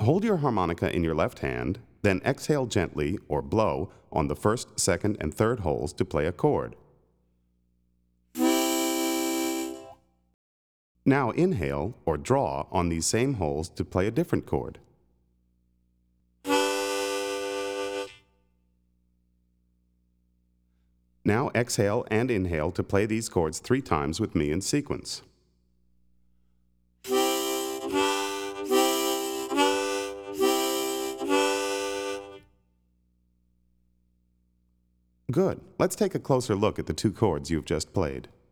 Hold your harmonica in your left hand, then exhale gently or blow on the first, second, and third holes to play a chord. Now inhale or draw on these same holes to play a different chord. Now exhale and inhale to play these chords 3 times with me in sequence. Good. Let's take a closer look at the 2 chords you've just played.